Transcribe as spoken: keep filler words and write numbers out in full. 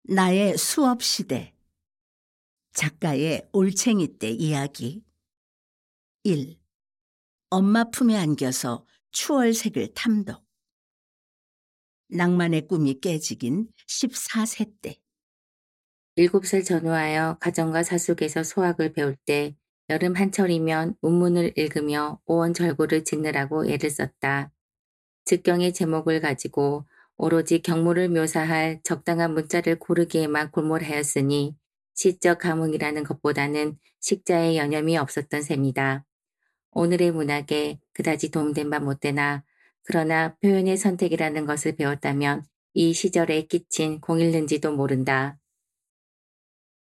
나의 수업 시대. 작가의 올챙이 때 이야기. 일. 엄마 품에 안겨서 추월색을 탐독. 낭만의 꿈이 깨지긴 십사 세 때. 일곱 살 전후하여 가정과 사숙에서 소학을 배울 때 여름 한철이면 운문을 읽으며 오원절고를 짓느라고 애를 썼다. 즉경의 제목을 가지고 오로지 경무를 묘사할 적당한 문자를 고르기에만 골몰하였으니 시적 감흥이라는 것보다는 식자의 여념이 없었던 셈이다. 오늘의 문학에 그다지 도움된 바 못되나 그러나 표현의 선택이라는 것을 배웠다면 이 시절에 끼친 공일는지도 모른다.